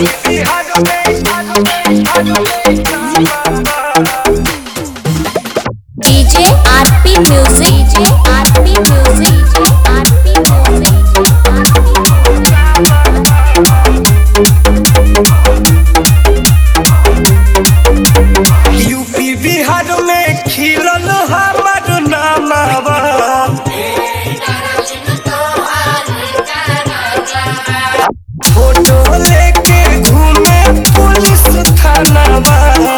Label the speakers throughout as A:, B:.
A: DJ RP Music, DJ RP Music, DJ RP Music।
B: UP Bihar में खिलल हमार नामवा, फोटो लेके घूमे पुलिस थानावा।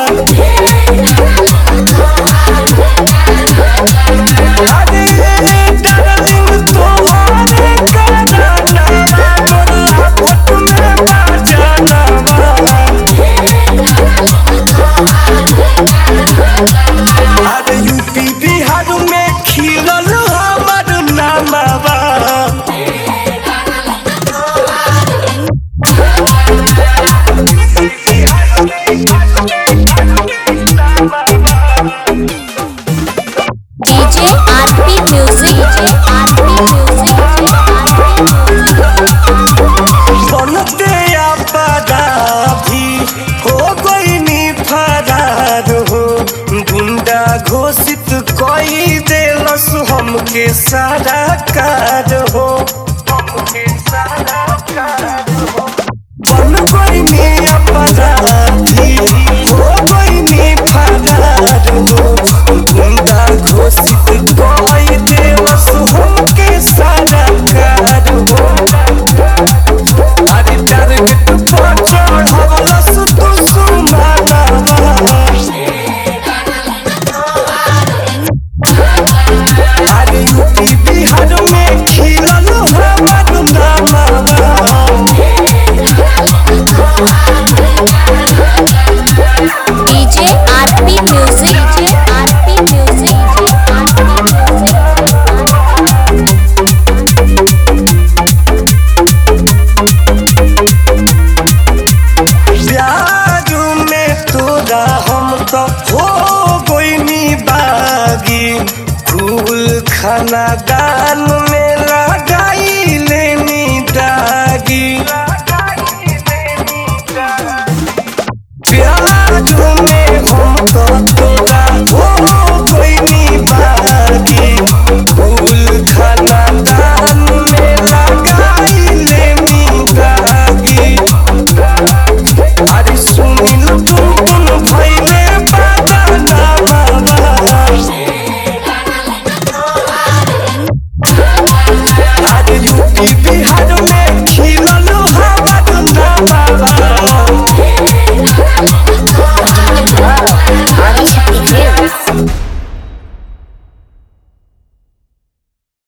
B: अरे डार्लिंग तोहरे करानावा, मोरा फोट में बाजानावा। अरे यूपी बिहार में खिलल हमार नामवा,
A: DJ RP Music, DJ RP Music,
B: बनते अपराधी हो गईनी फरार हो, गुंडा घोषित कई देलस हमके सारा कार हो। बन गईनी अपराधी हो गईनी फरार हो, गुंडा घोषित कई देलस हमके सारा कार हो। अरे टारगेट पर चढ़वलस दुश्मनवा, अरे यूपी बिहार में खिलल हमार नामवा।
A: DJ RP Music, DJ RP Music,
B: प्यार में तोरा हम तो हो गईनी बागी, फूल खाना